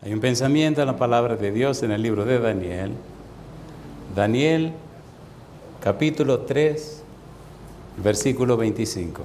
Hay un pensamiento en la palabra de Dios en el libro de Daniel. Daniel, capítulo 3, versículo 25.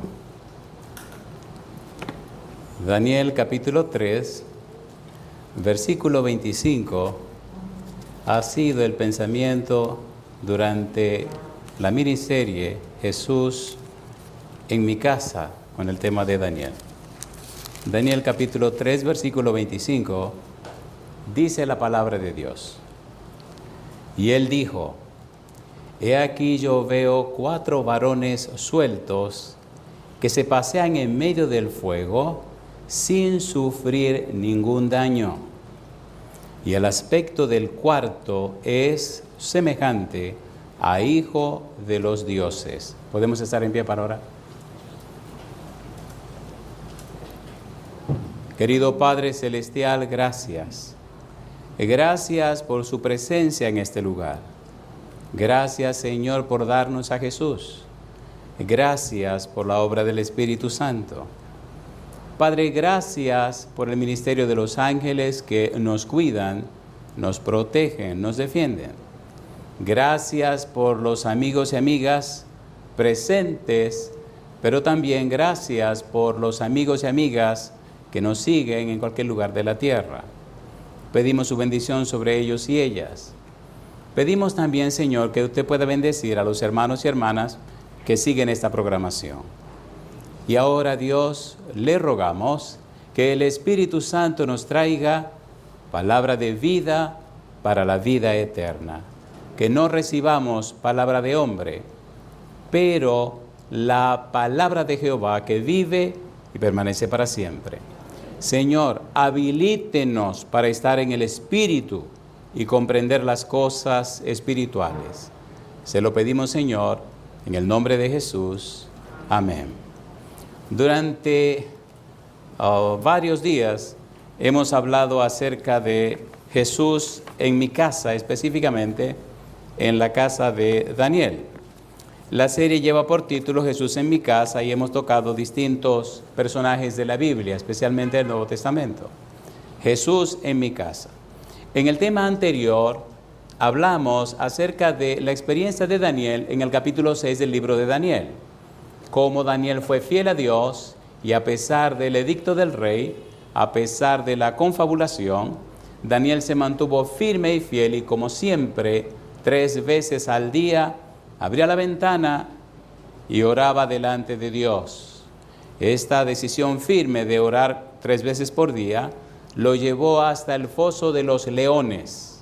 Daniel, capítulo 3, versículo 25, ha sido el pensamiento durante la miniserie Jesús en mi casa, con el tema de Daniel. Daniel, capítulo 3, versículo 25, dice la palabra de Dios. Y él dijo: He aquí yo veo 4 varones sueltos que se pasean en medio del fuego sin sufrir ningún daño. Y el aspecto del cuarto es semejante a hijo de los dioses. ¿Podemos estar en pie para orar? Querido Padre Celestial, gracias. Gracias por su presencia en este lugar. Gracias, Señor, por darnos a Jesús. Gracias por la obra del Espíritu Santo. Padre, gracias por el ministerio de los ángeles que nos cuidan, nos protegen, nos defienden. Gracias por los amigos y amigas presentes, pero también gracias por los amigos y amigas que nos siguen en cualquier lugar de la tierra. Pedimos su bendición sobre ellos y ellas. Pedimos también, Señor, que usted pueda bendecir a los hermanos y hermanas que siguen esta programación. Y ahora, Dios, le rogamos que el Espíritu Santo nos traiga palabra de vida para la vida eterna. Que no recibamos palabra de hombre, pero la palabra de Jehová que vive y permanece para siempre. Señor, habilítenos para estar en el Espíritu y comprender las cosas espirituales. Se lo pedimos, Señor, en el nombre de Jesús. Amén. Durante varios días hemos hablado acerca de Jesús en mi casa, específicamente en la casa de Daniel. La serie lleva por título Jesús en mi casa y hemos tocado distintos personajes de la Biblia, especialmente del Nuevo Testamento. Jesús en mi casa. En el tema anterior hablamos acerca de la experiencia de Daniel en el capítulo 6 del libro de Daniel. Cómo Daniel fue fiel a Dios y a pesar del edicto del rey, a pesar de la confabulación, Daniel se mantuvo firme y fiel y como siempre, 3 veces al día, abría la ventana y oraba delante de Dios. Esta decisión firme de orar 3 veces por día lo llevó hasta el foso de los leones.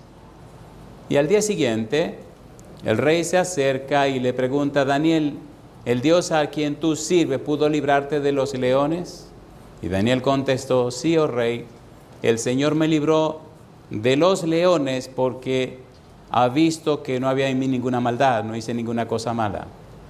Y al día siguiente, el rey se acerca y le pregunta a Daniel: ¿el Dios a quien tú sirves pudo librarte de los leones? Y Daniel contestó: sí, oh rey, el Señor me libró de los leones porque ha visto que no había en mí ninguna maldad, no hice ninguna cosa mala.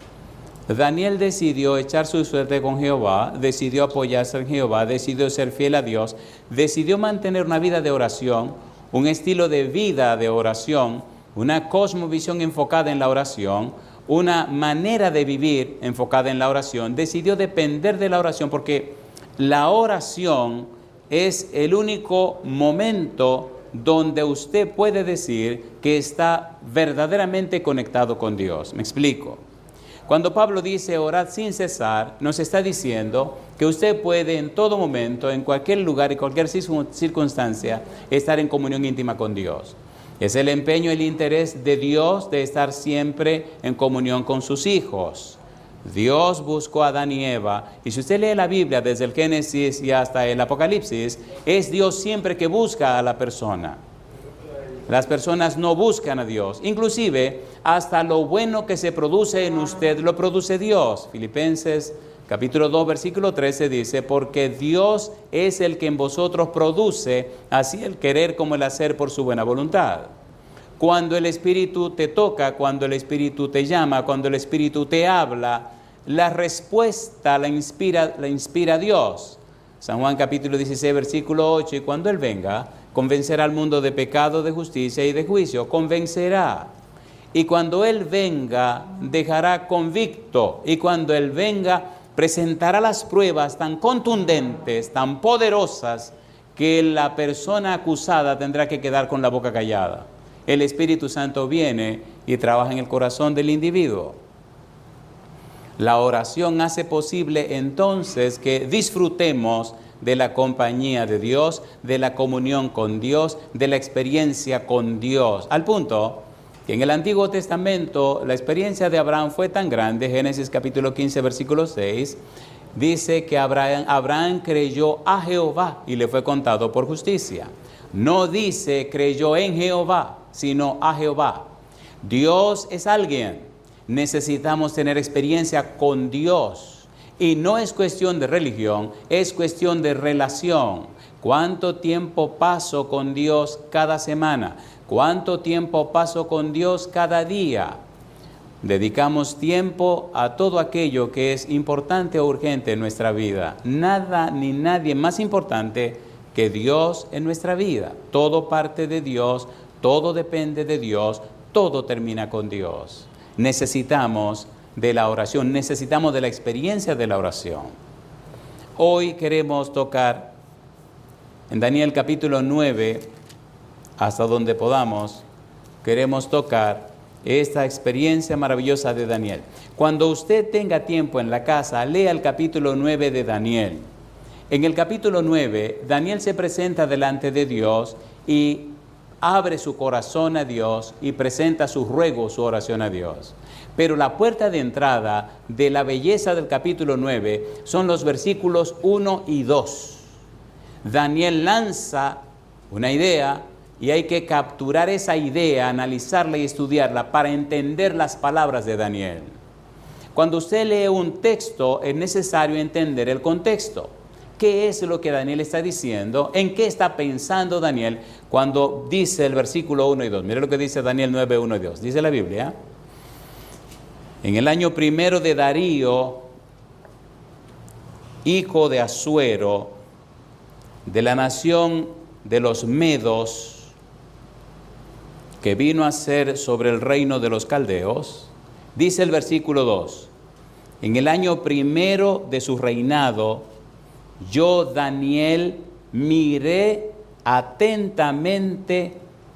Daniel decidió echar su suerte con Jehová, decidió apoyarse en Jehová, decidió ser fiel a Dios, decidió mantener una vida de oración, un estilo de vida de oración, una cosmovisión enfocada en la oración, una manera de vivir enfocada en la oración. Decidió depender de la oración porque la oración es el único momento donde usted puede decir que está verdaderamente conectado con Dios. Me explico. Cuando Pablo dice orad sin cesar, nos está diciendo que usted puede en todo momento, en cualquier lugar y cualquier circunstancia, estar en comunión íntima con Dios. Es el empeño, el interés de Dios de estar siempre en comunión con sus hijos. Dios buscó a Adán y Eva, y si usted lee la Biblia desde el Génesis y hasta el Apocalipsis, es Dios siempre que busca a la persona. Las personas no buscan a Dios. Inclusive, hasta lo bueno que se produce en usted, lo produce Dios. Filipenses capítulo 2, versículo 13 dice: porque Dios es el que en vosotros produce, así el querer como el hacer por su buena voluntad. Cuando el Espíritu te toca, cuando el Espíritu te llama, cuando el Espíritu te habla, la respuesta la inspira Dios. San Juan capítulo 16, versículo 8, y cuando Él venga, convencerá al mundo de pecado, de justicia y de juicio. Convencerá. Y cuando Él venga, dejará convicto. Y cuando Él venga, presentará las pruebas tan contundentes, tan poderosas, que la persona acusada tendrá que quedar con la boca callada. El Espíritu Santo viene y trabaja en el corazón del individuo. La oración hace posible entonces que disfrutemos de la compañía de Dios, de la comunión con Dios, de la experiencia con Dios. Al punto que en el Antiguo Testamento la experiencia de Abraham fue tan grande, Génesis capítulo 15, versículo 6, dice que Abraham creyó a Jehová y le fue contado por justicia. No dice creyó en Jehová, sino a Jehová. Dios es alguien. Necesitamos tener experiencia con Dios. Y no es cuestión de religión, es cuestión de relación. ¿Cuánto tiempo paso con Dios cada semana? ¿Cuánto tiempo paso con Dios cada día? Dedicamos tiempo a todo aquello que es importante o urgente en nuestra vida. Nada ni nadie más importante que Dios en nuestra vida. Todo parte de Dios, todo depende de Dios, todo termina con Dios. Necesitamos de la oración, necesitamos de la experiencia de la oración. Hoy queremos tocar en Daniel capítulo 9, hasta donde podamos, queremos tocar esta experiencia maravillosa de Daniel. Cuando usted tenga tiempo en la casa, lea el capítulo 9 de Daniel. En el capítulo 9, Daniel se presenta delante de Dios y abre su corazón a Dios y presenta su ruego, su oración a Dios. Pero la puerta de entrada de la belleza del capítulo 9 son los versículos 1 y 2. Daniel lanza una idea y hay que capturar esa idea, analizarla y estudiarla para entender las palabras de Daniel. Cuando usted lee un texto, es necesario entender el contexto. ¿Qué es lo que Daniel está diciendo? ¿En qué está pensando Daniel cuando dice el versículo 1 y 2? Mire lo que dice Daniel 9, 1 y 2. Dice la Biblia: en el año primero de Darío, hijo de Asuero, de la nación de los Medos, que vino a ser sobre el reino de los caldeos, dice el versículo 2, en el año primero de su reinado, yo, Daniel, miré atentamente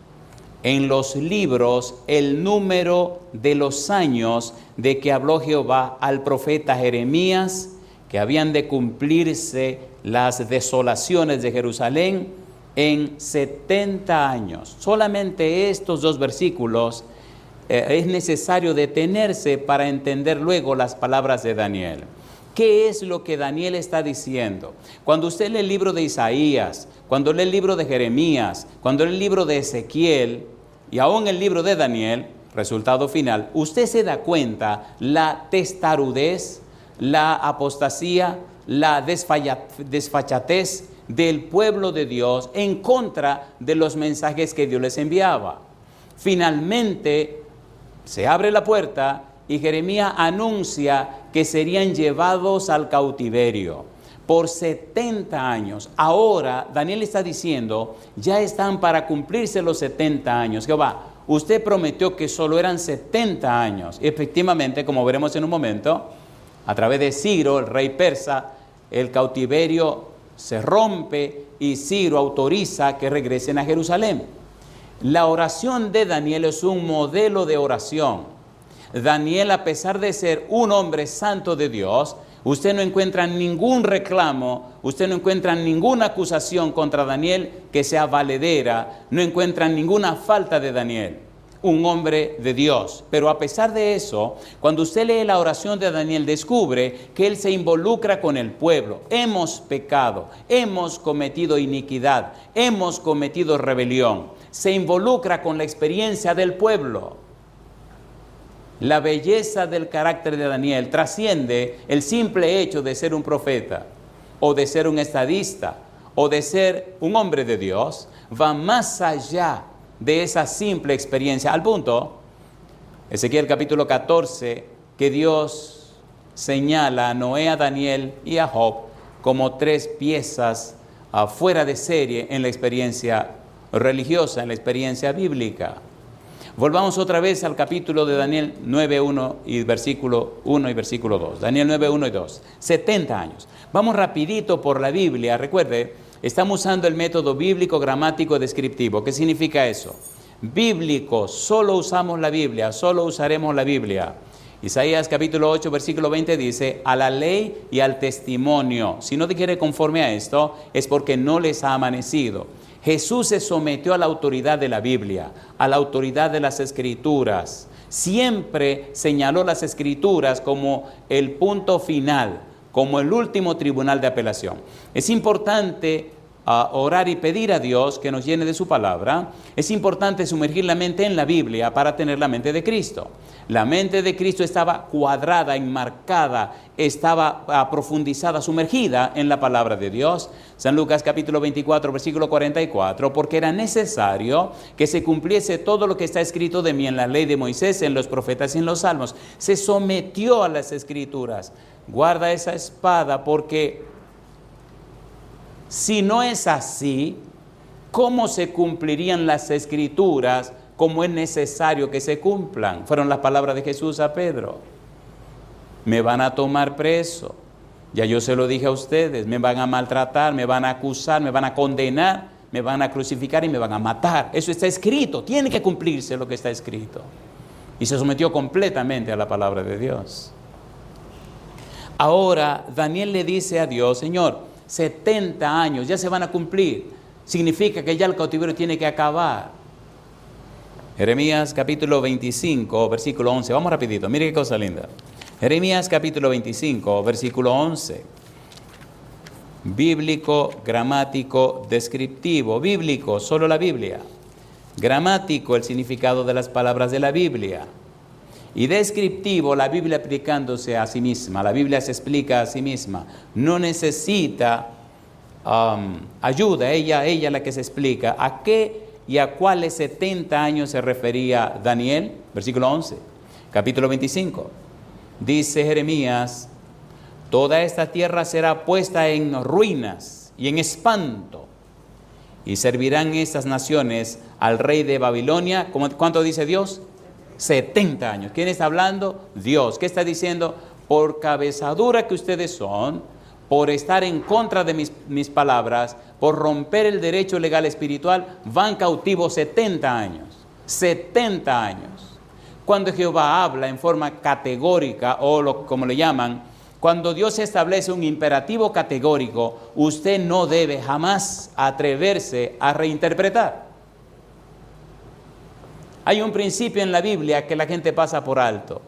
en los libros el número de los años de que habló Jehová al profeta Jeremías, que habían de cumplirse las desolaciones de Jerusalén en 70 años. Solamente estos dos versículos es necesario detenerse para entender luego las palabras de Daniel. ¿Qué es lo que Daniel está diciendo? Cuando usted lee el libro de Isaías, cuando lee el libro de Jeremías, cuando lee el libro de Ezequiel y aún el libro de Daniel, resultado final, usted se da cuenta la testarudez, la apostasía, la desfachatez del pueblo de Dios en contra de los mensajes que Dios les enviaba. Finalmente se abre la puerta y Jeremías anuncia que serían llevados al cautiverio por 70 años. Ahora Daniel está diciendo, ya están para cumplirse los 70 años. Jehová, usted prometió que solo eran 70 años. Efectivamente, como veremos en un momento, a través de Ciro, el rey persa, el cautiverio se rompe y Ciro autoriza que regresen a Jerusalén. La oración de Daniel es un modelo de oración. Daniel, a pesar de ser un hombre santo de Dios, usted no encuentra ningún reclamo, usted no encuentra ninguna acusación contra Daniel que sea valedera, no encuentra ninguna falta de Daniel, un hombre de Dios. Pero a pesar de eso, cuando usted lee la oración de Daniel, descubre que él se involucra con el pueblo. Hemos pecado, hemos cometido iniquidad, hemos cometido rebelión. Se involucra con la experiencia del pueblo. La belleza del carácter de Daniel trasciende el simple hecho de ser un profeta, o de ser un estadista, o de ser un hombre de Dios. Va más allá de esa simple experiencia, al punto, Ezequiel capítulo 14, que Dios señala a Noé, a Daniel y a Job como tres piezas fuera de serie en la experiencia religiosa, en la experiencia bíblica. Volvamos otra vez al capítulo de Daniel 9.1 y versículo 1 y versículo 2. Daniel 9.1 y 2. 70 años. Vamos rapidito por la Biblia. Recuerde, Estamos usando el método bíblico, gramático, descriptivo. ¿Qué significa eso? Bíblico, solo usamos la Biblia, solo usaremos la Biblia. Isaías capítulo 8, versículo 20 dice, a la ley y al testimonio. Si no te quiere conforme a esto, es porque no les ha amanecido. Jesús se sometió a la autoridad de la Biblia, a la autoridad de las Escrituras. Siempre señaló las Escrituras como el punto final, como el último tribunal de apelación. Es importante orar y pedir a Dios que nos llene de su palabra. Es importante sumergir la mente en la Biblia para tener la mente de Cristo. La mente de Cristo estaba cuadrada, enmarcada, estaba profundizada, sumergida en la palabra de Dios. San Lucas capítulo 24, versículo 44, porque era necesario que se cumpliese todo lo que está escrito de mí en la ley de Moisés, en los profetas y en los salmos. Se sometió a las Escrituras. Guarda esa espada, porque si no es así, ¿cómo se cumplirían las Escrituras como es necesario que se cumplan? Fueron las palabras de Jesús a Pedro. Me van a tomar preso. Ya yo se lo dije a ustedes. Me van a maltratar, me van a acusar, me van a condenar, me van a crucificar y me van a matar. Eso está escrito. Tiene que cumplirse lo que está escrito. Y se sometió completamente a la palabra de Dios. Ahora Daniel le dice a Dios, Señor, 70 años ya se van a cumplir. Significa que ya el cautiverio tiene que acabar. Jeremías capítulo 25, versículo 11. Vamos rapidito, mire qué cosa linda. Jeremías capítulo 25, versículo 11. Bíblico, gramático, descriptivo. Bíblico, solo la Biblia. Gramático, el significado de las palabras de la Biblia. Y descriptivo, la Biblia aplicándose a sí misma. La Biblia se explica a sí misma. No necesita ayuda, ella la que se explica. ¿A qué y a cuáles 70 años se refería Daniel? Versículo 11, capítulo 25. Dice Jeremías, toda esta tierra será puesta en ruinas y en espanto, y servirán estas naciones al rey de Babilonia. ¿Cuánto dice Dios? 70 años. ¿Quién está hablando? Dios. ¿Qué está diciendo? Por cabezadura que ustedes son, por estar en contra de mis palabras, por romper el derecho legal espiritual, van cautivos 70 años. 70 años. Cuando Jehová habla en forma categórica, o como le llaman, cuando Dios establece un imperativo categórico, usted no debe jamás atreverse a reinterpretar. Hay un principio en la Biblia que la gente pasa por alto.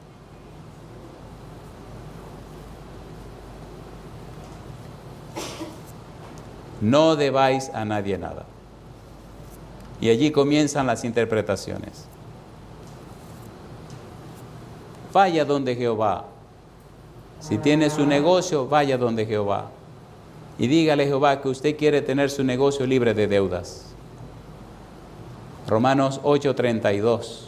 No debáis a nadie nada. Y allí comienzan las interpretaciones. Vaya donde Jehová. Si tiene su negocio, vaya donde Jehová. Y dígale a Jehová que usted quiere tener su negocio libre de deudas. Romanos 8:32.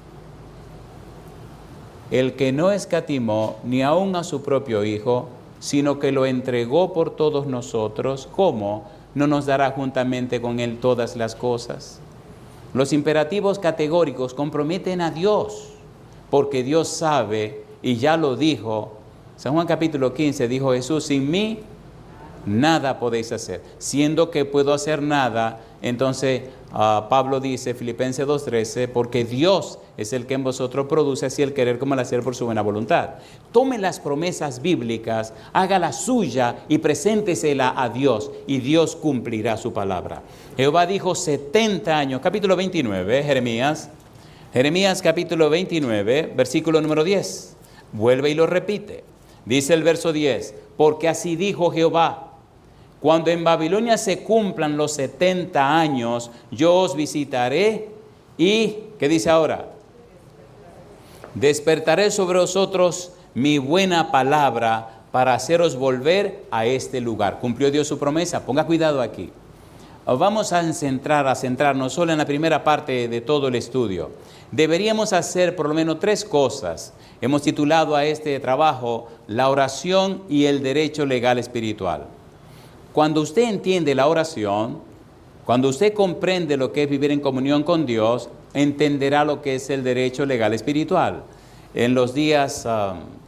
El que no escatimó ni aun a su propio Hijo, sino que lo entregó por todos nosotros, ¿cómo no nos dará juntamente con Él todas las cosas? Los imperativos categóricos comprometen a Dios, porque Dios sabe y ya lo dijo. San Juan capítulo 15 dijo Jesús, sin mí nada podéis hacer. Siendo que puedo hacer nada, entonces Pablo dice, Filipenses 2:13, porque Dios es el que en vosotros produce así el querer como el hacer por su buena voluntad. Tome las promesas bíblicas, hágala suya y preséntesela a Dios, y Dios cumplirá su palabra. Jehová dijo 70 años, capítulo 29, Jeremías capítulo 29, versículo número 10. Vuelve y lo repite. Dice el verso 10, porque así dijo Jehová, cuando en Babilonia se cumplan los 70 años, yo os visitaré y, ¿qué dice ahora? Despertaré sobre vosotros mi buena palabra para haceros volver a este lugar. ¿Cumplió Dios su promesa? Ponga cuidado aquí. Vamos a centrarnos solo en la primera parte de todo el estudio. Deberíamos hacer por lo menos 3 cosas. Hemos titulado a este trabajo la oración y el derecho legal espiritual. Cuando usted entiende la oración, cuando usted comprende lo que es vivir en comunión con Dios, entenderá lo que es el derecho legal espiritual. En los días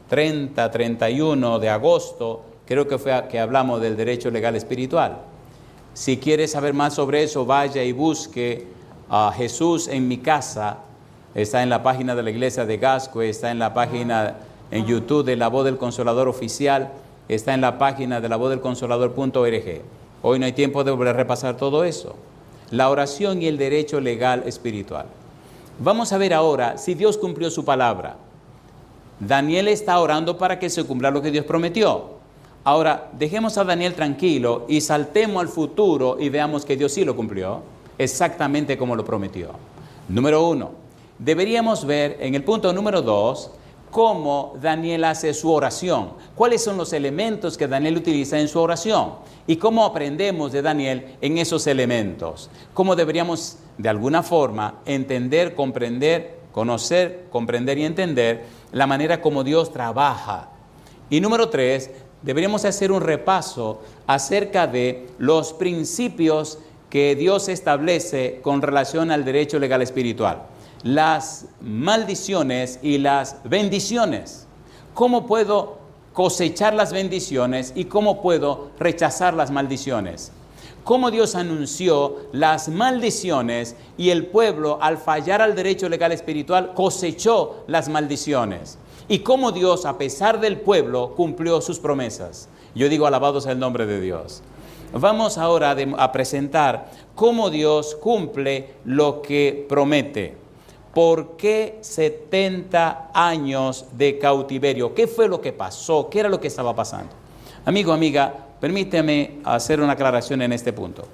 30, 31 de agosto, creo que fue que hablamos del derecho legal espiritual. Si quiere saber más sobre eso, vaya y busque a Jesús en mi casa. Está en la página de la iglesia de Gascue, está en la página en YouTube de La Voz del Consolador Oficial, está en la página de lavozdelconsolador.org. Hoy no hay tiempo de repasar todo eso. La oración y el derecho legal espiritual. Vamos a ver ahora si Dios cumplió su palabra. Daniel está orando para que se cumpla lo que Dios prometió. Ahora, dejemos a Daniel tranquilo y saltemos al futuro y veamos que Dios sí lo cumplió, exactamente como lo prometió. Número 1, deberíamos ver en el punto número 2, cómo Daniel hace su oración. ¿Cuáles son los elementos que Daniel utiliza en su oración? ¿Y cómo aprendemos de Daniel en esos elementos? ¿Cómo deberíamos, de alguna forma, entender, comprender, conocer, comprender y entender la manera como Dios trabaja? Y número 3, deberíamos hacer un repaso acerca de los principios que Dios establece con relación al derecho legal espiritual. Las maldiciones y las bendiciones. ¿Cómo puedo cosechar las bendiciones y cómo puedo rechazar las maldiciones? Cómo Dios anunció las maldiciones y el pueblo, al fallar al derecho legal espiritual, cosechó las maldiciones. Y cómo Dios, a pesar del pueblo, cumplió sus promesas. Yo digo, alabados sea el nombre de Dios. Vamos ahora a presentar cómo Dios cumple lo que promete. ¿Por qué 70 años de cautiverio? ¿Qué fue lo que pasó? ¿Qué era lo que estaba pasando? Amigo, amiga, permíteme hacer una aclaración en este punto.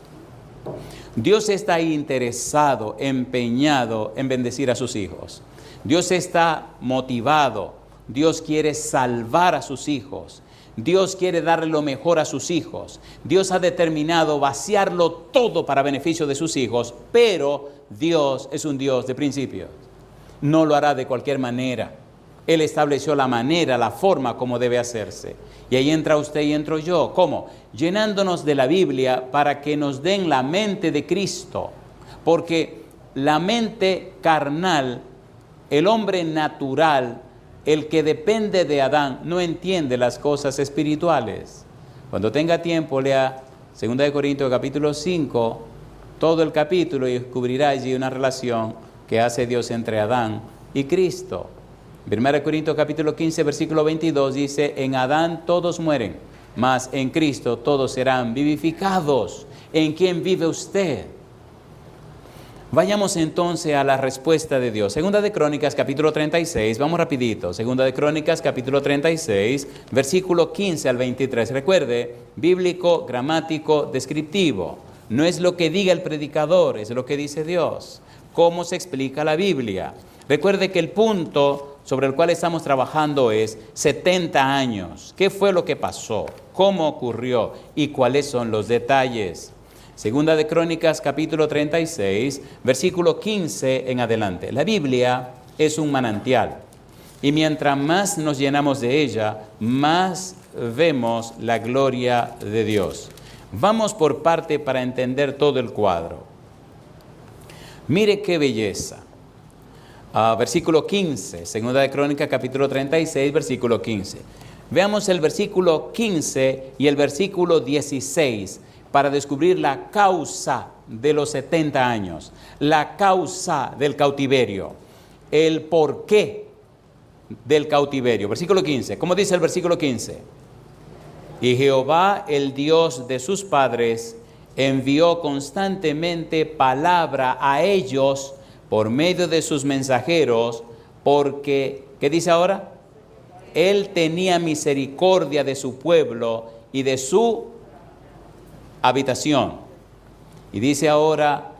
Dios está interesado, empeñado en bendecir a sus hijos. Dios está motivado. Dios quiere salvar a sus hijos. Dios quiere darle lo mejor a sus hijos. Dios ha determinado vaciarlo todo para beneficio de sus hijos, pero Dios es un Dios de principios. No lo hará de cualquier manera. Él estableció la manera, la forma como debe hacerse. Y ahí entra usted y entro yo. ¿Cómo? Llenándonos de la Biblia para que nos den la mente de Cristo. Porque la mente carnal, el hombre natural, el que depende de Adán, no entiende las cosas espirituales. Cuando tenga tiempo, lea 2 Corintios capítulo 5, todo el capítulo, y descubrirá allí una relación que hace Dios entre Adán y Cristo. 1 Corintios capítulo 15, versículo 22 dice, en Adán todos mueren, mas en Cristo todos serán vivificados. ¿En quién vive usted? Vayamos entonces a la respuesta de Dios. Segunda de Crónicas, capítulo 36, vamos rapidito. Segunda de Crónicas, capítulo 36, versículo 15 al 23. Recuerde, bíblico, gramático, descriptivo. No es lo que diga el predicador, es lo que dice Dios. ¿Cómo se explica la Biblia? Recuerde que el punto sobre el cual estamos trabajando es 70 años. ¿Qué fue lo que pasó? ¿Cómo ocurrió? ¿Y cuáles son los detalles? Segunda de Crónicas, capítulo 36, versículo 15 en adelante. La Biblia es un manantial y mientras más nos llenamos de ella, más vemos la gloria de Dios. Vamos por parte para entender todo el cuadro. Mire qué belleza. Versículo 15, Segunda de Crónicas, capítulo 36, versículo 15. Veamos el versículo 15 y el versículo 16. Para descubrir la causa de los 70 años, la causa del cautiverio, el porqué del cautiverio. Versículo 15, ¿cómo dice el versículo 15? Y Jehová, el Dios de sus padres, envió constantemente palabra a ellos por medio de sus mensajeros, porque, ¿qué dice ahora? Él tenía misericordia de su pueblo y de su habitación. Y dice ahora,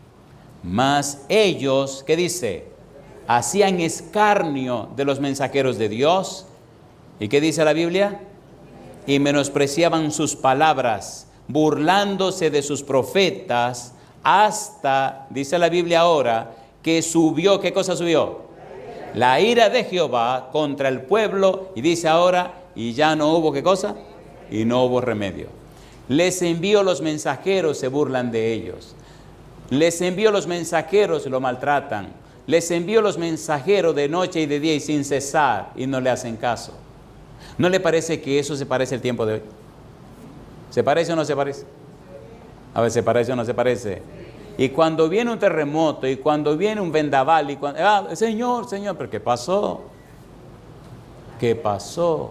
mas ellos, ¿qué dice? Hacían escarnio de los mensajeros de Dios. ¿Y qué dice la Biblia? Y menospreciaban sus palabras, burlándose de sus profetas, hasta, dice la Biblia ahora, que subió, ¿qué cosa subió? La ira de Jehová contra el pueblo. Y dice ahora, y ya no hubo, ¿qué cosa? Y no hubo remedio. Les envío los mensajeros, se burlan de ellos. Les envío los mensajeros, lo maltratan. Les envío los mensajeros de noche y de día y sin cesar, y no le hacen caso. ¿No le parece que eso se parece al tiempo de hoy? ¿Se parece o no se parece? A ver, ¿se parece o no se parece? Y cuando viene un terremoto, y cuando viene un vendaval, y cuando, Señor, ¿pero qué pasó? ¿Qué pasó?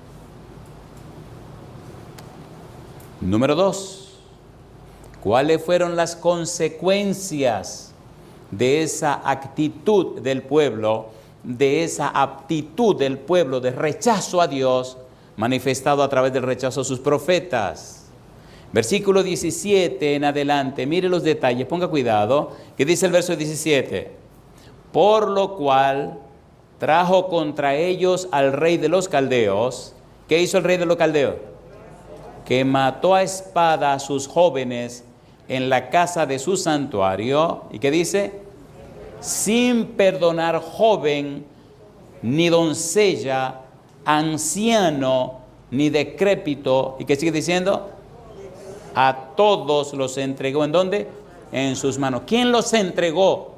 Número 2. ¿Cuáles fueron las consecuencias de esa actitud del pueblo, de esa aptitud del pueblo de rechazo a Dios, manifestado a través del rechazo a sus profetas? Versículo 17 en adelante, mire los detalles, ponga cuidado, que dice el verso 17: por lo cual trajo contra ellos al rey de los caldeos. ¿Qué hizo el rey de los caldeos? Que mató a espada a sus jóvenes en la casa de su santuario. ¿Y qué dice? Sin perdonar joven, ni doncella, anciano, ni decrépito. ¿Y qué sigue diciendo? A todos los entregó. ¿En dónde? En sus manos. ¿Quién los entregó?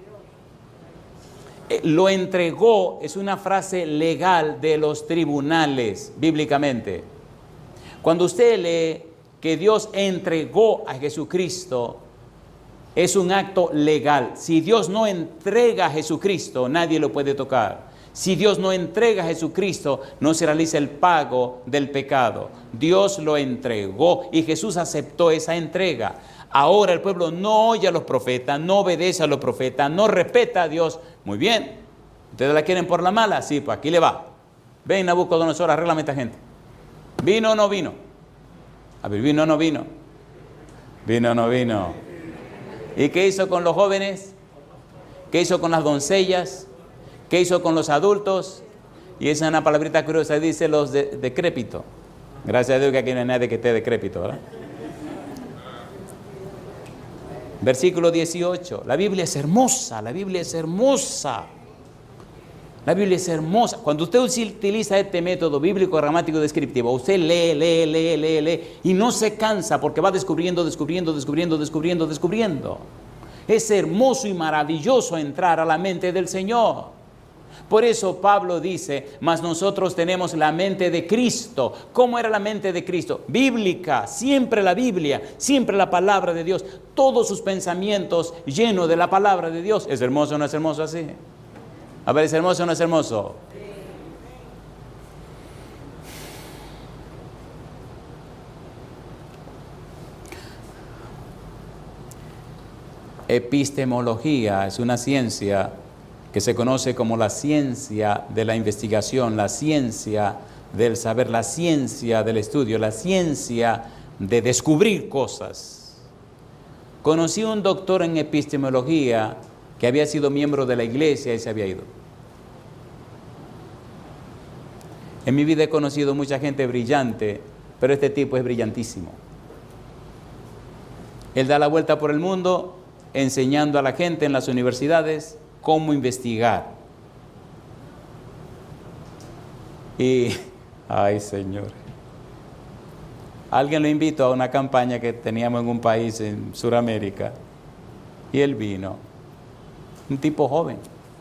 Lo entregó es una frase legal de los tribunales, bíblicamente. Cuando usted lee que Dios entregó a Jesucristo, es un acto legal. Si Dios no entrega a Jesucristo, nadie lo puede tocar. Si Dios no entrega a Jesucristo, no se realiza el pago del pecado. Dios lo entregó y Jesús aceptó esa entrega. Ahora el pueblo no oye a los profetas, no obedece a los profetas, no respeta a Dios. Muy bien. ¿Ustedes la quieren por la mala? Sí, pues aquí le va. Ven, Nabucodonosor, arréglame a esta gente. ¿Vino o no vino? A ver, ¿vino o no vino? Vino o no vino. ¿Y qué hizo con los jóvenes? ¿Qué hizo con las doncellas? ¿Qué hizo con los adultos? Y esa es una palabrita curiosa, dice los decrépitos. Gracias a Dios que aquí no hay nadie que esté decrépito, ¿verdad? Versículo 18. La Biblia es hermosa, la Biblia es hermosa. La Biblia es hermosa. Cuando usted utiliza este método bíblico, gramático, descriptivo, usted lee, y no se cansa porque va descubriendo. Es hermoso y maravilloso entrar a la mente del Señor. Por eso Pablo dice, mas nosotros tenemos la mente de Cristo. ¿Cómo era la mente de Cristo? Bíblica, siempre la Biblia, siempre la palabra de Dios, todos sus pensamientos llenos de la palabra de Dios. ¿Es hermoso o no es hermoso así? A ver, ¿es hermoso o no es hermoso? Epistemología es una ciencia que se conoce como la ciencia de la investigación, la ciencia del saber, la ciencia del estudio, la ciencia de descubrir cosas. Conocí un doctor en epistemología que había sido miembro de la iglesia y se había ido. En mi vida he conocido mucha gente brillante, pero este tipo es brillantísimo. Él da la vuelta por el mundo enseñando a la gente en las universidades cómo investigar. Y, ay Señor, alguien lo invitó a una campaña que teníamos en un país en Sudamérica y él vino, un tipo joven.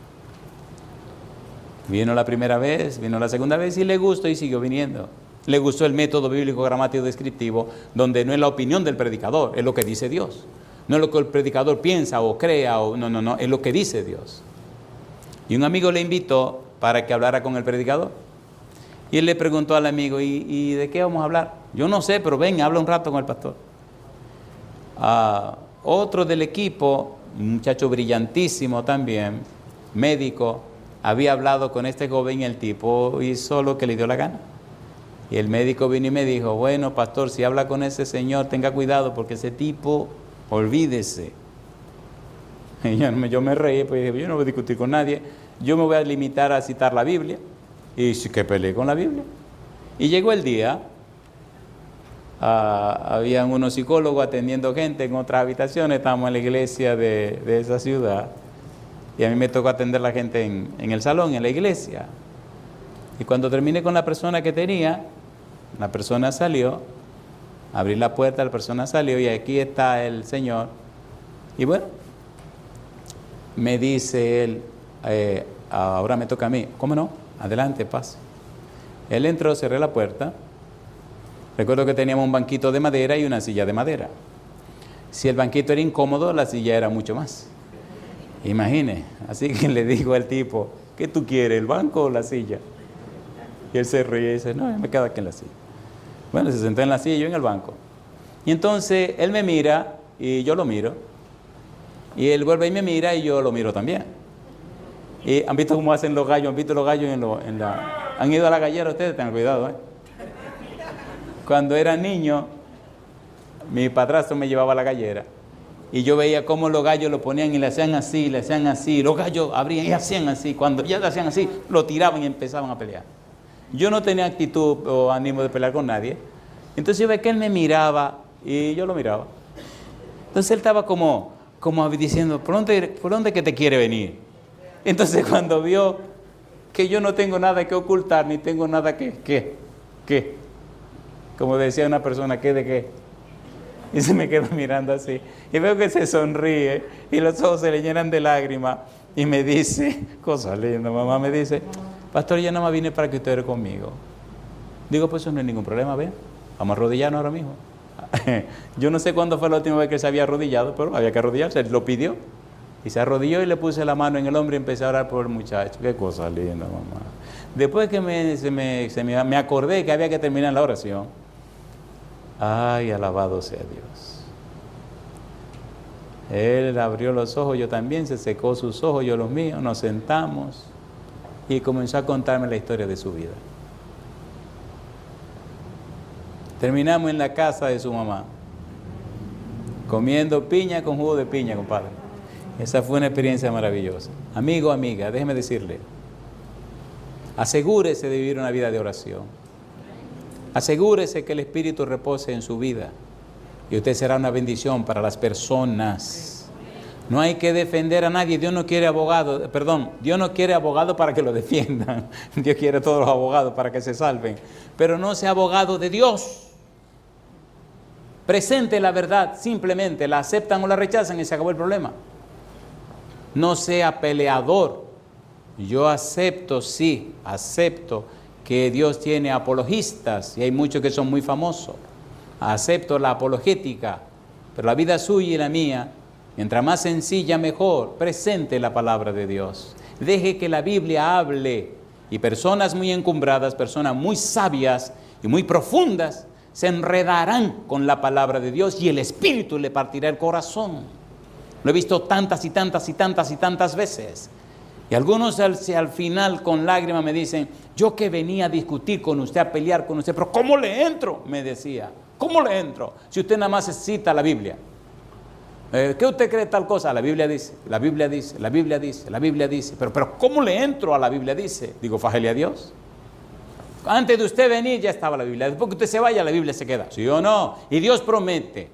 Vino la primera vez, vino la segunda vez y le gustó y siguió viniendo. Le gustó el método bíblico gramático descriptivo, donde no es la opinión del predicador, es lo que dice Dios. No es lo que el predicador piensa o crea, no, es lo que dice Dios. Y un amigo le invitó para que hablara con el predicador. Y él le preguntó al amigo, ¿y de qué vamos a hablar? Yo no sé, pero ven, habla un rato con el pastor. Otro del equipo, un muchacho brillantísimo también, médico, había hablado con este joven y el tipo hizo lo que le dio la gana. Y el médico vino y me dijo, bueno, pastor, si habla con ese señor, tenga cuidado porque ese tipo, olvídese. Y yo me reí, pues dije, yo no voy a discutir con nadie, yo me voy a limitar a citar la Biblia. Y sí que peleé con la Biblia. Y llegó el día, habían unos psicólogos atendiendo gente en otras habitaciones, estábamos en la iglesia de esa ciudad. Y a mí me tocó atender a la gente en el salón, en la iglesia. Y cuando terminé con la persona que tenía, la persona salió, abrí la puerta, la persona salió y aquí está el Señor. Y bueno, me dice él, ahora me toca a mí. ¿Cómo no? Adelante, pase. Él entró, cerré la puerta. Recuerdo que teníamos un banquito de madera y una silla de madera. Si el banquito era incómodo, la silla era mucho más. Imagine. Así que le digo al tipo, ¿qué tú quieres, el banco o la silla? Y él se ríe y dice, no, me quedo aquí en la silla. Bueno, se sentó en la silla y yo en el banco. Y entonces él me mira y yo lo miro. Y él vuelve y me mira y yo lo miro también. ¿Y han visto cómo hacen los gallos? ¿Han visto los gallos en la... ¿Han ido a la gallera ustedes? Tengan cuidado, ¿eh? Cuando era niño, mi padrastro me llevaba a la gallera. Y yo veía cómo los gallos lo ponían y le hacían así, le hacían así. Los gallos abrían y hacían así. Cuando ya le hacían así, lo tiraban y empezaban a pelear. Yo no tenía actitud o ánimo de pelear con nadie. Entonces yo veía que él me miraba y yo lo miraba. Entonces él estaba como diciendo, ¿por dónde que te quiere venir? Entonces cuando vio que yo no tengo nada que ocultar, ni tengo nada ¿qué? Como decía una persona, ¿qué de qué? Y se me quedó mirando así. Y veo que se sonríe y los ojos se le llenan de lágrimas. Y me dice, cosa linda, mamá me dice, pastor, yo nada más vine para que usted ore conmigo. Digo, pues eso no hay ningún problema, ¿ven? Vamos a arrodillarnos ahora mismo. Yo no sé cuándo fue la última vez que se había arrodillado, pero había que arrodillarse, él lo pidió. Y se arrodilló y le puse la mano en el hombro y empecé a orar por el muchacho. Qué cosa linda, mamá. Después que me acordé que había que terminar la oración. Ay, alabado sea Dios. Él abrió los ojos, yo también, se secó sus ojos, yo los míos, nos sentamos y comenzó a contarme la historia de su vida. Terminamos en la casa de su mamá, comiendo piña con jugo de piña, compadre. Esa fue una experiencia maravillosa. Amigo, amiga, déjeme decirle, asegúrese de vivir una vida de oración. Asegúrese que el Espíritu repose en su vida y usted será una bendición para las personas. No hay que defender a nadie. Dios no quiere abogado para que lo defiendan. Dios quiere a todos los abogados para que se salven. Pero no sea abogado de Dios. Presente la verdad, simplemente la aceptan o la rechazan y se acabó el problema. No sea peleador. Yo acepto que Dios tiene apologistas y hay muchos que son muy famosos. Acepto la apologética, pero la vida suya y la mía, mientras más sencilla, mejor. Presente la palabra de Dios. Deje que la Biblia hable y personas muy encumbradas, personas muy sabias y muy profundas se enredarán con la palabra de Dios y el Espíritu le partirá el corazón. Lo he visto tantas y tantas veces. Y algunos al final con lágrimas me dicen, yo que venía a discutir con usted, a pelear con usted, pero ¿cómo le entro? Me decía, ¿cómo le entro? Si usted nada más cita la Biblia. ¿Qué usted cree tal cosa? La Biblia dice, la Biblia dice, la Biblia dice, la Biblia dice. Pero ¿cómo le entro a la Biblia dice? Digo, fájele a Dios. Antes de usted venir ya estaba la Biblia. Después que usted se vaya, la Biblia se queda. ¿Sí o no? Y Dios promete.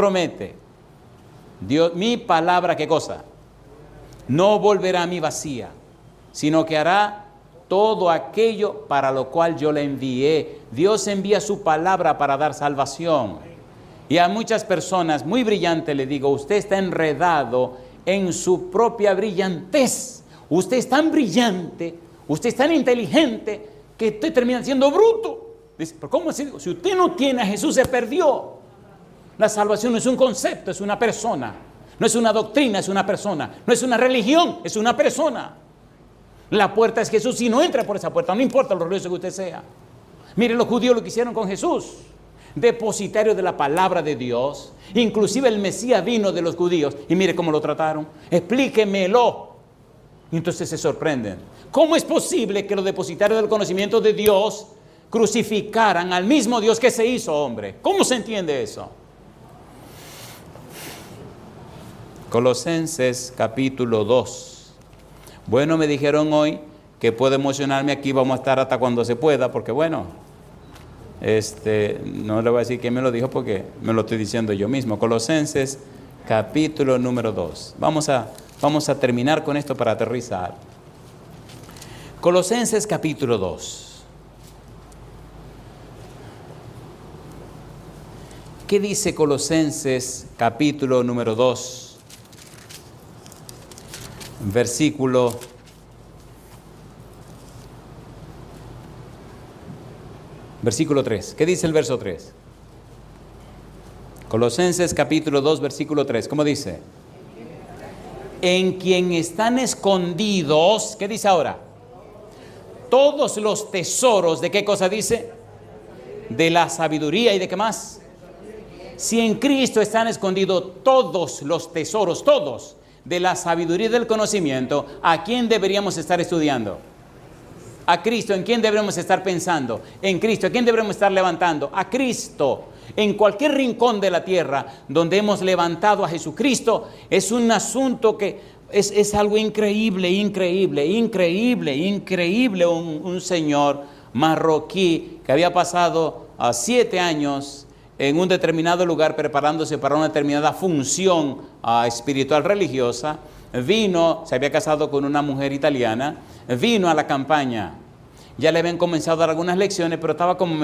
Mi palabra, ¿qué cosa? No volverá a mí vacía, sino que hará todo aquello para lo cual yo le envié. Dios envía su palabra para dar salvación. Y a muchas personas, muy brillantes, le digo, usted está enredado en su propia brillantez. Usted es tan brillante, usted es tan inteligente, que usted termina siendo bruto. Dice, pero ¿cómo así? Si usted no tiene a Jesús, se perdió. La salvación no es un concepto, es una persona. No es una doctrina, es una persona. No es una religión, es una persona. La puerta es Jesús. Si no entra por esa puerta, no importa lo religioso que usted sea. Miren los judíos lo que hicieron con Jesús. Depositario de la palabra de Dios. Inclusive el Mesías vino de los judíos. Y mire cómo lo trataron. Explíquemelo. Y entonces se sorprenden. ¿Cómo es posible que los depositarios del conocimiento de Dios crucificaran al mismo Dios que se hizo hombre? ¿Cómo se entiende eso? Colosenses capítulo 2. Bueno, me dijeron hoy que puedo emocionarme aquí, vamos a estar hasta cuando se pueda, porque bueno, no le voy a decir quién me lo dijo porque me lo estoy diciendo yo mismo. Colosenses capítulo número 2. Vamos a terminar con esto para aterrizar. Colosenses capítulo 2. ¿Qué dice Colosenses capítulo número 2? Versículo 3. ¿Qué dice el verso 3? Colosenses capítulo 2, versículo 3. ¿Cómo dice? En quien están escondidos, ¿qué dice ahora? Todos los tesoros, ¿de qué cosa dice? De la sabiduría y de qué más. Si en Cristo están escondidos todos los tesoros, todos, de la sabiduría y del conocimiento, ¿a quién deberíamos estar estudiando? A Cristo. ¿En quién deberíamos estar pensando? En Cristo. ¿A quién deberíamos estar levantando? A Cristo. En cualquier rincón de la tierra donde hemos levantado a Jesucristo, es un asunto que es algo increíble, increíble, increíble, increíble. Un señor marroquí que había pasado 7 años en un determinado lugar preparándose para una determinada función espiritual religiosa, vino, se había casado con una mujer italiana, vino a la campaña. Ya le habían comenzado a dar algunas lecciones, pero estaba como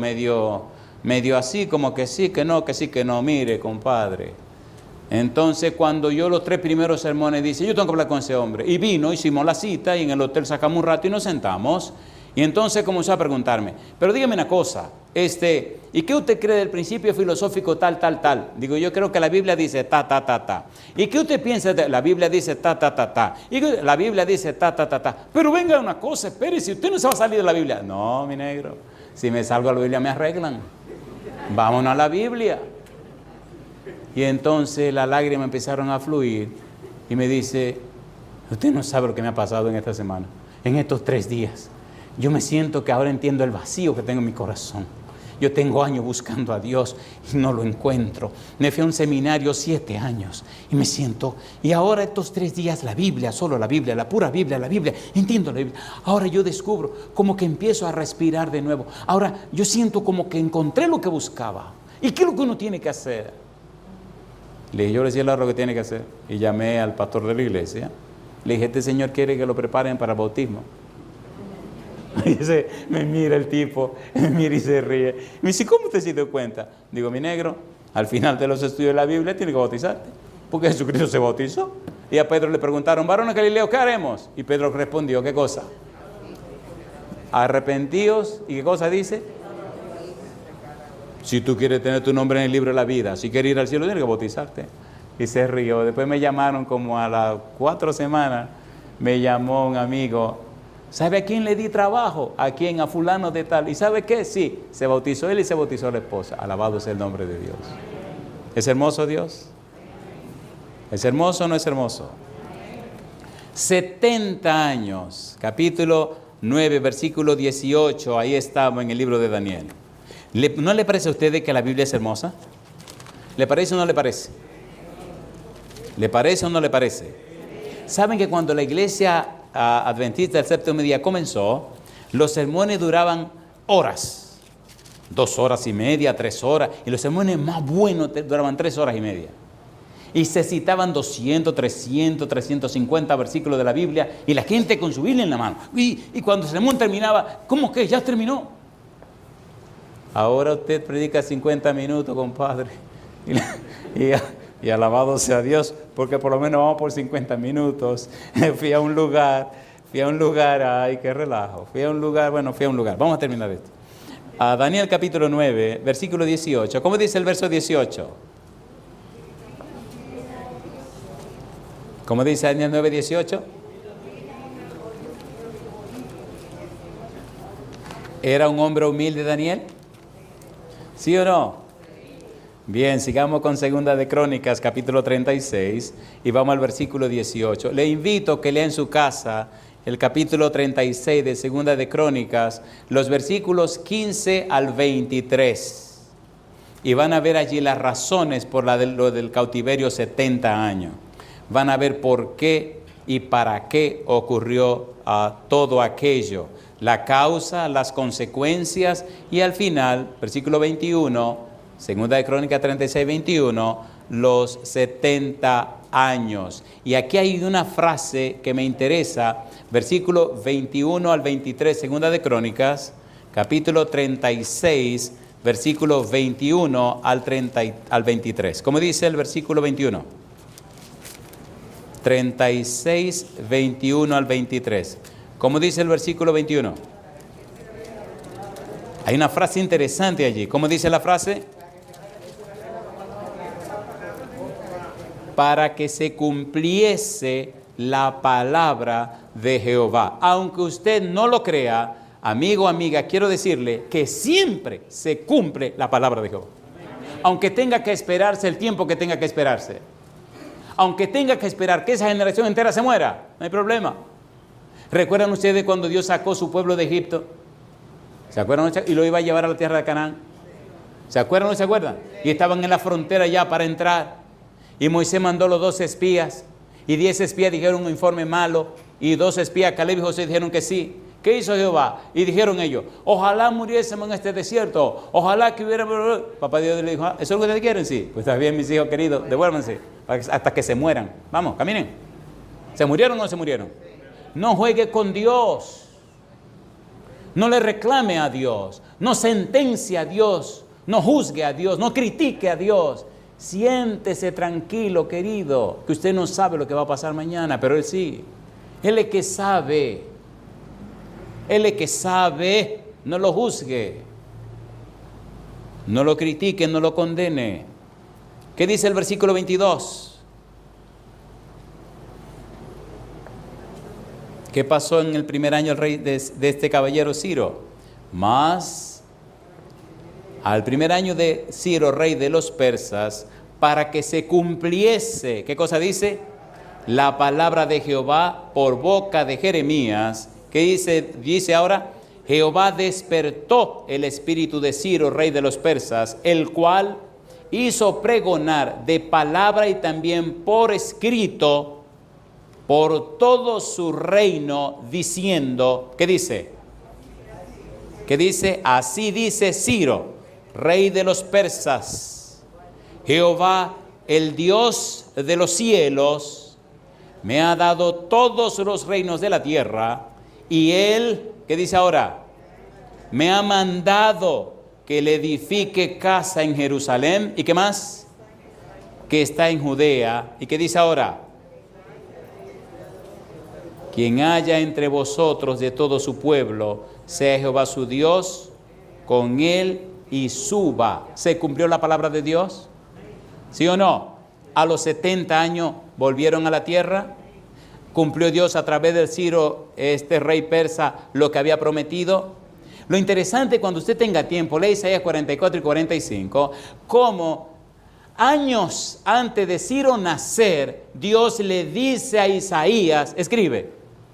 medio así, como que sí, que no, mire, compadre. Entonces, cuando yo los 3 primeros sermones, dice, yo tengo que hablar con ese hombre. Y vino, hicimos la cita, y en el hotel sacamos un rato y nos sentamos. Y entonces comenzó a preguntarme, pero dígame una cosa, ¿y qué usted cree del principio filosófico tal? Digo, yo creo que la Biblia dice ta. ¿Y qué usted piensa de la Biblia dice ta? Y la Biblia dice ta. Pero venga una cosa, espérese, usted no se va a salir de la Biblia. No, mi negro, si me salgo a la Biblia me arreglan. Vámonos a la Biblia. Y entonces las lágrimas empezaron a fluir y me dice, usted no sabe lo que me ha pasado en esta semana, en estos 3 días. Yo me siento que ahora entiendo el vacío que tengo en mi corazón. Yo tengo años buscando a Dios y no lo encuentro. Me fui a un seminario 7 años y me siento, y ahora estos 3 días la Biblia, solo la Biblia, la pura Biblia, entiendo la Biblia. Ahora yo descubro como que empiezo a respirar de nuevo. Ahora yo siento como que encontré lo que buscaba. ¿Y qué es lo que uno tiene que hacer? Le dije, yo le decía lo que tiene que hacer. Y llamé al pastor de la iglesia. Le dije, este señor quiere que lo preparen para el bautismo. Y me mira el tipo, me mira y se ríe. Me dice, ¿cómo te has dado cuenta? Digo, mi negro, al final de los estudios de la Biblia tienes que bautizarte, porque Jesucristo se bautizó. Y a Pedro le preguntaron, varón de Galileo, ¿qué haremos? Y Pedro respondió, ¿qué cosa? Arrepentíos, ¿y qué cosa dice? Si tú quieres tener tu nombre en el libro de la vida, si quieres ir al cielo, tienes que bautizarte. Y se rió. Después me llamaron como a las 4 semanas, me llamó un amigo. ¿Sabe a quién le di trabajo? ¿A quién? A fulano de tal. ¿Y sabe qué? Sí, se bautizó él y se bautizó la esposa. Alabado sea el nombre de Dios. ¿Es hermoso Dios? ¿Es hermoso o no es hermoso? 70 años, capítulo 9, versículo 18, ahí estamos en el libro de Daniel. ¿No le parece a ustedes que la Biblia es hermosa? ¿Le parece o no le parece? ¿Le parece o no le parece? ¿Saben que cuando la iglesia adventista del séptimo día comenzó, los sermones duraban horas, 2 horas y media, 3 horas, y los sermones más buenos duraban 3 horas y media, y se citaban 200, 300, 350 versículos de la Biblia, y la gente con su Biblia en la mano, y cuando el sermón terminaba, ¿cómo que ya terminó? Ahora usted predica 50 minutos, compadre, y alabado sea Dios, porque por lo menos vamos por 50 minutos. Fui a un lugar, ay, qué relajo. Fui a un lugar, vamos a terminar esto. A Daniel capítulo 9, versículo 18. ¿Cómo dice el verso 18? ¿Cómo dice Daniel 9, 18? ¿Era un hombre humilde Daniel? ¿Sí o no? Bien, sigamos con Segunda de Crónicas, capítulo 36, y vamos al versículo 18. Le invito a que lea en su casa el capítulo 36 de Segunda de Crónicas, los versículos 15 al 23. Y van a ver allí las razones por lo del cautiverio 70 años. Van a ver por qué y para qué ocurrió todo aquello. La causa, las consecuencias y al final, versículo 21, Segunda de Crónicas 36, 21, los 70 años. Y aquí hay una frase que me interesa, versículo 21 al 23, Segunda de Crónicas, capítulo 36, versículo 21 al 23. ¿Cómo dice el versículo 21? 36, 21 al 23. ¿Cómo dice el versículo 21? Hay una frase interesante allí. ¿Cómo dice la frase? para que se cumpliese la palabra de Jehová. Aunque usted no lo crea, amigo, amiga, quiero decirle que siempre se cumple la palabra de Jehová. Aunque tenga que esperarse el tiempo que tenga que esperarse. Aunque tenga que esperar que esa generación entera se muera, no hay problema. ¿Recuerdan ustedes cuando Dios sacó su pueblo de Egipto? ¿Se acuerdan? Y lo iba a llevar a la tierra de Canaán. ¿Se acuerdan o no se acuerdan? Y estaban en la frontera ya para entrar. Y Moisés mandó los 12 espías. Y 10 espías dijeron un informe malo. Y 2 espías, Caleb y José, dijeron que sí. ¿Qué hizo Jehová? Y dijeron ellos, ojalá muriésemos en este desierto. Ojalá que hubiera... Papá Dios le dijo, ¿eso es lo que ustedes quieren? Sí. Pues está bien, mis hijos queridos, devuélvanse hasta que se mueran. Vamos, caminen. ¿Se murieron o no se murieron? No juegue con Dios. No le reclame a Dios. No sentencie a Dios. No juzgue a Dios. No critique a Dios. Siéntese tranquilo, querido, que usted no sabe lo que va a pasar mañana, pero Él sí. Él es que sabe. Él es que sabe. No lo juzgue. No lo critique, no lo condene. ¿Qué dice el versículo 22? ¿Qué pasó en el primer año del rey de este caballero Ciro? Mas al primer año de Ciro, rey de los persas, para que se cumpliese, ¿qué cosa dice? La palabra de Jehová por boca de Jeremías. ¿Qué dice? Dice ahora, Jehová despertó el espíritu de Ciro, rey de los persas, el cual hizo pregonar de palabra y también por escrito por todo su reino, diciendo, ¿qué dice? ¿Qué dice? Así dice Ciro, rey de los persas, Jehová, el Dios de los cielos, me ha dado todos los reinos de la tierra, y Él, ¿qué dice ahora? Me ha mandado que le edifique casa en Jerusalén, ¿y qué más? Que está en Judea, ¿y qué dice ahora? Quien haya entre vosotros de todo su pueblo, sea Jehová su Dios, con él y suba. ¿Se cumplió la palabra de Dios? ¿Sí o no? A los 70 años volvieron a la tierra. ¿Cumplió Dios a través del Ciro, este rey persa, lo que había prometido? Lo interesante, cuando usted tenga tiempo, lee Isaías 44 y 45, cómo años antes de Ciro nacer, Dios le dice a Isaías, escribe,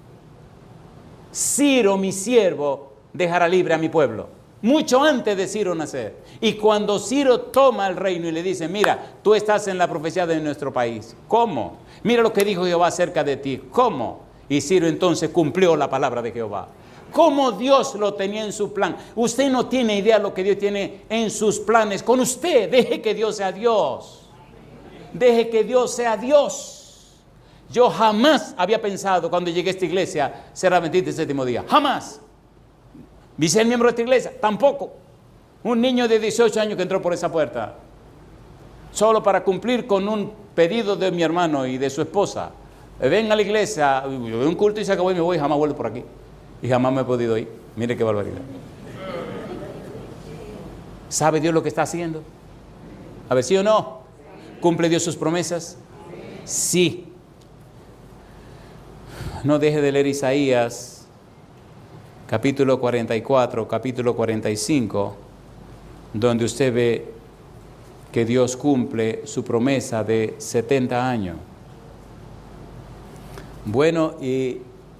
Ciro, mi siervo, dejará libre a mi pueblo. Mucho antes de Ciro nacer. Y cuando Ciro toma el reino y le dice, mira, tú estás en la profecía de nuestro país. ¿Cómo? Mira lo que dijo Jehová acerca de ti. ¿Cómo? Y Ciro entonces cumplió la palabra de Jehová. ¿Cómo Dios lo tenía en su plan? Usted no tiene idea de lo que Dios tiene en sus planes con usted. Deje que Dios sea Dios. Deje que Dios sea Dios. Yo jamás había pensado cuando llegué a esta iglesia ser adventista el séptimo día. Jamás. ¿Vi ser miembro de esta iglesia? Tampoco. Un niño de 18 años que entró por esa puerta. Solo para cumplir con un pedido de mi hermano y de su esposa. Ven a la iglesia, yo veo un culto y se acabó y me voy y jamás vuelvo por aquí. Y jamás me he podido ir. Mire qué barbaridad. ¿Sabe Dios lo que está haciendo? A ver, ¿sí o no? ¿Cumple Dios sus promesas? Sí. No deje de leer Isaías, capítulo 44, capítulo 45, donde usted ve que Dios cumple su promesa de 70 años. Bueno, y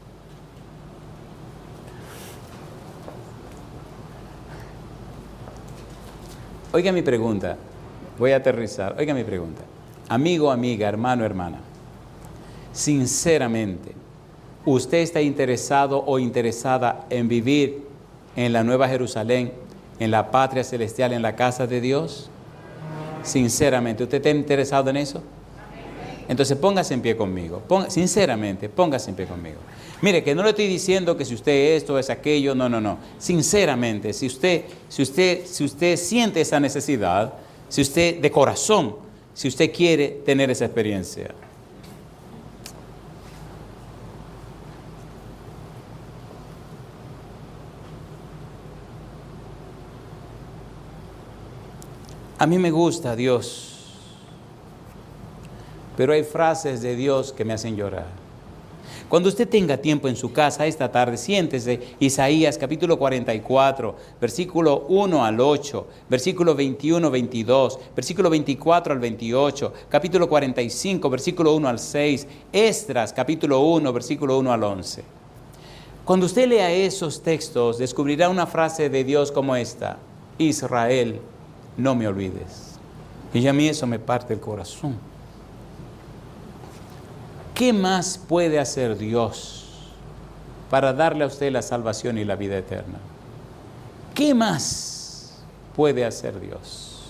oiga mi pregunta, voy a aterrizar, oiga mi pregunta. Amigo, amiga, hermano, hermana, sinceramente, ¿usted está interesado o interesada en vivir en la Nueva Jerusalén, en la patria celestial, en la casa de Dios? Sinceramente, ¿usted está interesado en eso? Entonces póngase en pie conmigo, sinceramente, póngase en pie conmigo. Mire, que no le estoy diciendo que si usted esto es aquello, no. Sinceramente, si usted siente esa necesidad, si usted de corazón, si usted quiere tener esa experiencia. A mí me gusta Dios. pero hay frases de Dios que me hacen llorar. Cuando usted tenga tiempo en su casa esta tarde, siéntese, Isaías capítulo 44, versículo 1 al 8, versículo 21, 22, versículo 24 al 28, capítulo 45, versículo 1 al 6, Esdras capítulo 1, versículo 1 al 11. Cuando usted lea esos textos, descubrirá una frase de Dios como esta: Israel, no me olvides. Y a mí eso me parte el corazón. ¿Qué más puede hacer Dios para darle a usted la salvación y la vida eterna? ¿Qué más puede hacer Dios?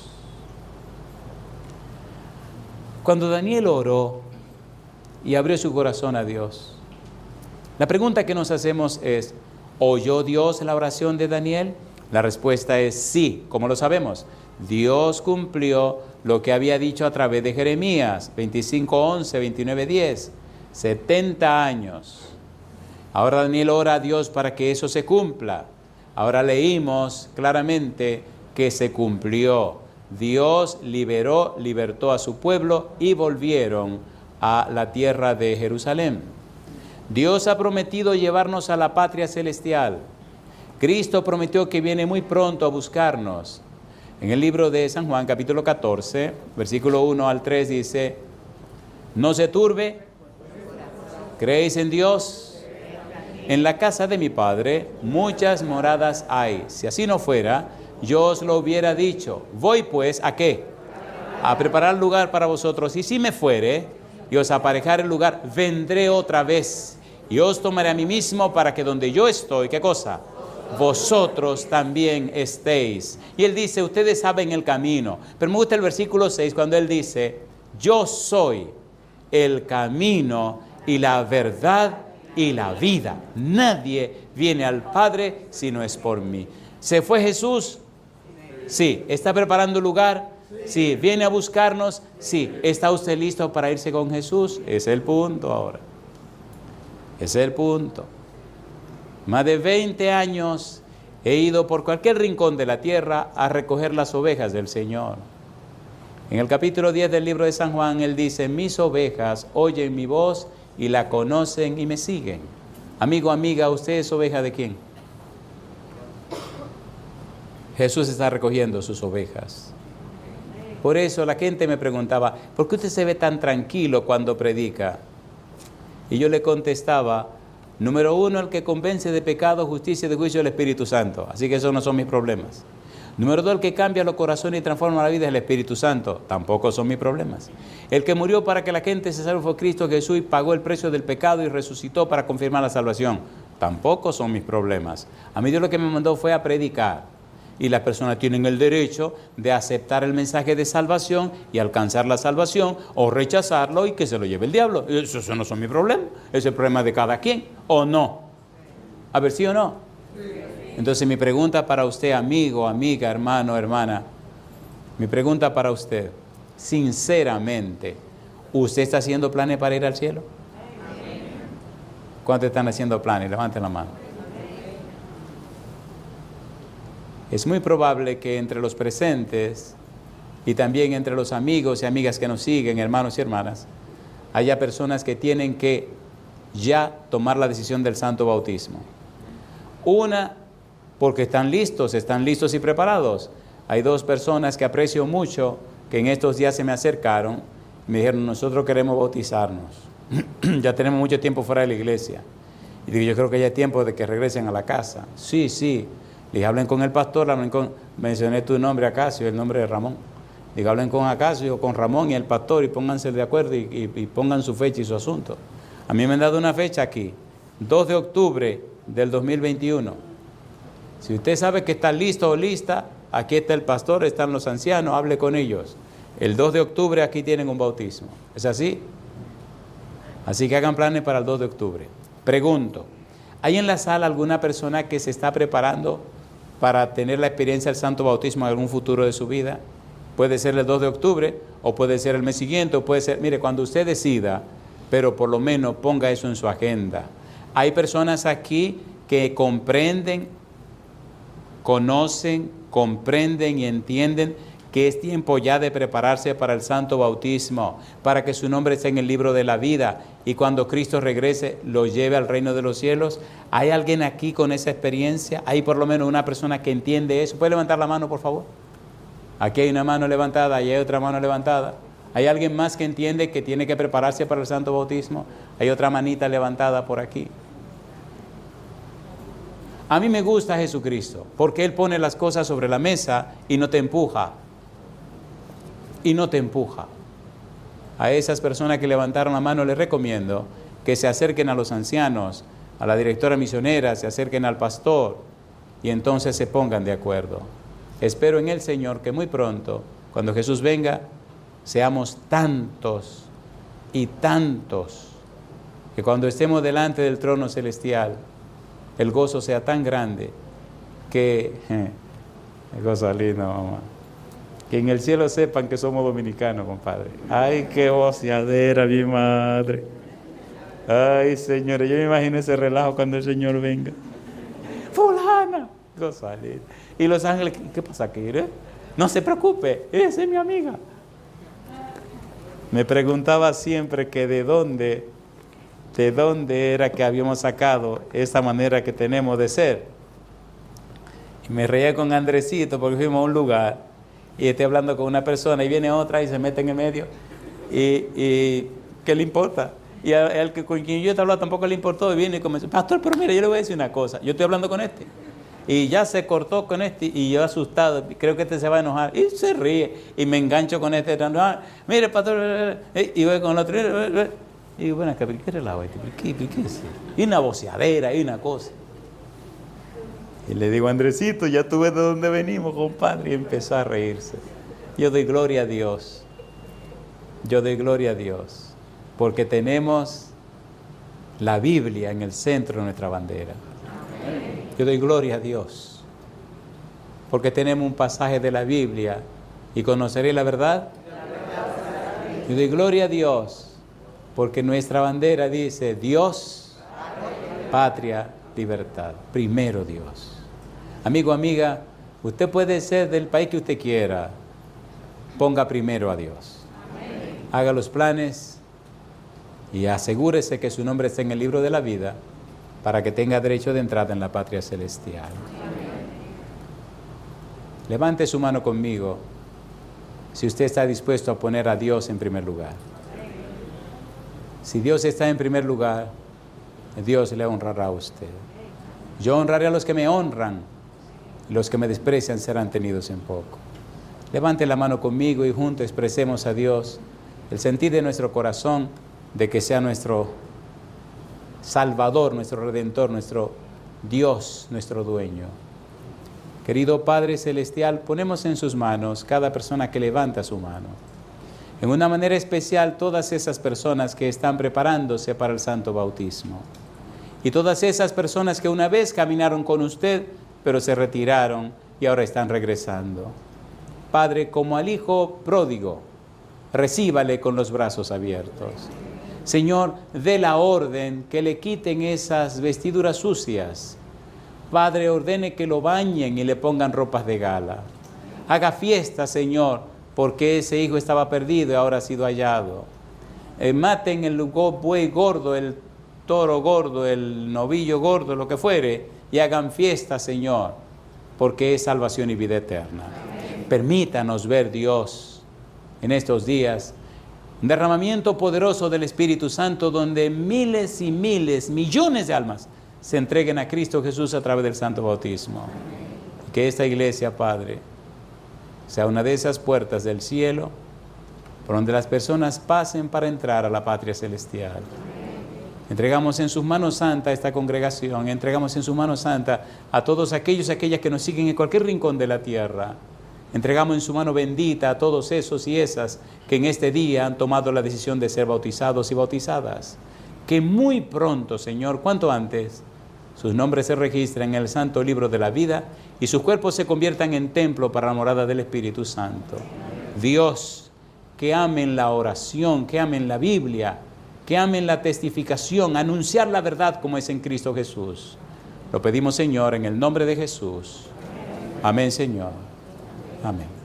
Cuando Daniel oró y abrió su corazón a Dios, la pregunta que nos hacemos es: ¿oyó Dios la oración de Daniel? La respuesta es sí. ¿Cómo lo sabemos? Dios cumplió lo que había dicho a través de Jeremías 25:11, 29:10, 70 años. Ahora Daniel ora a Dios para que eso se cumpla. Ahora leímos claramente que se cumplió. Dios libertó a su pueblo y volvieron a la tierra de Jerusalén. Dios ha prometido llevarnos a la patria celestial. Cristo prometió que viene muy pronto a buscarnos. En el libro de San Juan, capítulo 14, versículo 1 al 3 dice: no se turbe, ¿creéis en Dios? En la casa de mi Padre muchas moradas hay. Si así no fuera, yo os lo hubiera dicho. Voy pues, ¿a qué? A preparar lugar para vosotros. Y si me fuere y os aparejare el lugar, vendré otra vez y os tomaré a mí mismo, para que donde yo estoy, ¿qué cosa? Vosotros también estéis. Y él dice: ustedes saben el camino. Pero me gusta el versículo 6 cuando él dice: yo soy el camino y la verdad y la vida. Nadie viene al Padre si no es por mí. ¿Se fue Jesús? Sí. ¿Está preparando lugar? Sí. ¿Viene a buscarnos? Sí. ¿Está usted listo para irse con Jesús? Ese es el punto ahora. Ese es el punto. Más de 20 años he ido por cualquier rincón de la tierra a recoger las ovejas del Señor. En el capítulo 10 del libro de San Juan, él dice: mis ovejas oyen mi voz y la conocen y me siguen. Amigo, amiga, ¿usted es oveja de quién? Jesús está recogiendo sus ovejas. Por eso la gente me preguntaba: ¿por qué usted se ve tan tranquilo cuando predica? Y yo le contestaba: número 1, el que convence de pecado, justicia y de juicio es el Espíritu Santo. Así que esos no son mis problemas. Número 2, el que cambia los corazones y transforma la vida es el Espíritu Santo. Tampoco son mis problemas. El que murió para que la gente se salve fue Cristo Jesús y pagó el precio del pecado y resucitó para confirmar la salvación. Tampoco son mis problemas. A mí Dios lo que me mandó fue a predicar. Y las personas tienen el derecho de aceptar el mensaje de salvación y alcanzar la salvación, o rechazarlo y que se lo lleve el diablo. Eso no son mi problema. Es el problema de cada quien, ¿o no? A ver, ¿sí o no? Entonces mi pregunta para usted, amigo, amiga, hermano, hermana, mi pregunta para usted, sinceramente, ¿usted está haciendo planes para ir al cielo? ¿Cuántos están haciendo planes? Levanten la mano. Es muy probable que entre los presentes y también entre los amigos y amigas que nos siguen, hermanos y hermanas, haya personas que tienen que ya tomar la decisión del santo bautismo. Una, porque están listos y preparados. Hay 2 personas que aprecio mucho, que en estos días se me acercaron, me dijeron: nosotros queremos bautizarnos. Ya tenemos mucho tiempo fuera de la iglesia. Y digo: yo creo que ya es tiempo de que regresen a la casa. Sí, sí. Les hablen con el pastor, mencioné tu nombre, Acacio, el nombre de Ramón. Digo: hablen con Acacio, con Ramón y el pastor y pónganse de acuerdo y pongan su fecha y su asunto. A mí me han dado una fecha aquí, 2 de octubre del 2021. Si usted sabe que está listo o lista, aquí está el pastor, están los ancianos, hable con ellos. El 2 de octubre aquí tienen un bautismo. ¿Es así? Así que hagan planes para el 2 de octubre. Pregunto, ¿hay en la sala alguna persona que se está preparando para tener la experiencia del santo bautismo en algún futuro de su vida? Puede ser el 2 de octubre, o puede ser el mes siguiente, o puede ser, mire, cuando usted decida, pero por lo menos ponga eso en su agenda. Hay personas aquí que comprenden, conocen, comprenden y entienden que es tiempo ya de prepararse para el santo bautismo, para que su nombre esté en el libro de la vida y cuando Cristo regrese lo lleve al reino de los cielos. ¿Hay alguien aquí con esa experiencia? ¿Hay por lo menos una persona que entiende eso? ¿Puede levantar la mano, por favor? Aquí hay una mano levantada, allí hay otra mano levantada. ¿Hay alguien más que entiende que tiene que prepararse para el santo bautismo? Hay otra manita levantada por aquí. A mí me gusta Jesucristo, porque Él pone las cosas sobre la mesa y no te empuja. Y no te empuja. A esas personas que levantaron la mano les recomiendo que se acerquen a los ancianos, a la directora misionera, se acerquen al pastor y entonces se pongan de acuerdo. Espero en el Señor que muy pronto, cuando Jesús venga, seamos tantos y tantos, que cuando estemos delante del trono celestial, el gozo sea tan grande que, el gozo lindo, mamá, que en el cielo sepan que somos dominicanos, compadre. Ay, qué voceadera, mi madre. Ay, señores, yo me imagino ese relajo cuando el Señor venga. Fulana, gozo lindo. Y los ángeles, ¿qué pasa aquí? No se preocupe, esa es mi amiga. Me preguntaba siempre que de dónde era que habíamos sacado esta manera que tenemos de ser. Y me reía con Andresito porque fuimos a un lugar y estoy hablando con una persona y viene otra y se mete en el medio y ¿qué le importa? Y al que con quien yo estaba hablando tampoco le importó y viene y comenzó, pastor, pero mire, yo le voy a decir una cosa, yo estoy hablando con este y ya se cortó con este y yo asustado, creo que este se va a enojar y se ríe y me engancho con este, mire, pastor, y voy con el otro y digo, bueno, ¿qué relajo este? ¿Qué es? Y una voceadera y una cosa. Y le digo, Andresito, ya tú ves de dónde venimos, compadre. Y empezó a reírse. Yo doy gloria a Dios. Yo doy gloria a Dios. Porque tenemos la Biblia en el centro de nuestra bandera. Yo doy gloria a Dios. Porque tenemos un pasaje de la Biblia. ¿Y conoceré la verdad? Yo doy gloria a Dios. Porque nuestra bandera dice Dios, patria, libertad. Primero Dios. Amigo, amiga, usted puede ser del país que usted quiera. Ponga primero a Dios. Haga los planes y asegúrese que su nombre esté en el libro de la vida para que tenga derecho de entrada en la patria celestial. Levante su mano conmigo si usted está dispuesto a poner a Dios en primer lugar. Si Dios está en primer lugar, Dios le honrará a usted. Yo honraré a los que me honran. Los que me desprecian serán tenidos en poco. Levante la mano conmigo y juntos expresemos a Dios el sentir de nuestro corazón de que sea nuestro Salvador, nuestro Redentor, nuestro Dios, nuestro dueño. Querido Padre Celestial, ponemos en sus manos cada persona que levanta su mano. En una manera especial todas esas personas que están preparándose para el santo bautismo. Y todas esas personas que una vez caminaron con usted, pero se retiraron y ahora están regresando. Padre, como al hijo pródigo, recíbale con los brazos abiertos. Señor, dé la orden que le quiten esas vestiduras sucias. Padre, ordene que lo bañen y le pongan ropas de gala. Haga fiesta, Señor, porque ese hijo estaba perdido y ahora ha sido hallado. Maten el buey gordo, el toro gordo, el novillo gordo, lo que fuere, y hagan fiesta, Señor, porque es salvación y vida eterna. Permítanos ver, Dios, en estos días, un derramamiento poderoso del Espíritu Santo, donde miles y miles, millones de almas se entreguen a Cristo Jesús a través del santo bautismo. Que esta iglesia, Padre, sea una de esas puertas del cielo, por donde las personas pasen para entrar a la patria celestial. Entregamos en sus manos santas esta congregación, entregamos en sus manos santas a todos aquellos y aquellas que nos siguen en cualquier rincón de la tierra. Entregamos en su mano bendita a todos esos y esas que en este día han tomado la decisión de ser bautizados y bautizadas. Que muy pronto, Señor, cuanto antes, sus nombres se registren en el santo libro de la vida y sus cuerpos se conviertan en templo para la morada del Espíritu Santo. Dios, que amen la oración, que amen la Biblia, que amen la testificación, anunciar la verdad como es en Cristo Jesús. Lo pedimos, Señor, en el nombre de Jesús. Amén, Señor. Amén.